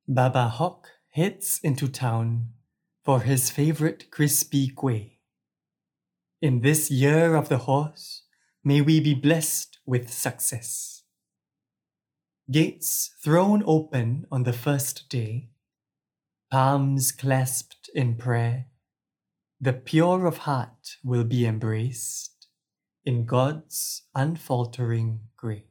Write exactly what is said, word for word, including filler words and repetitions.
Baba Hawk heads into town for his favorite crispy kueh. In this year of the horse, may we be blessed with success. Gates thrown open on the first day, palms clasped in prayer, the pure of heart will be embraced in God's unfaltering grace.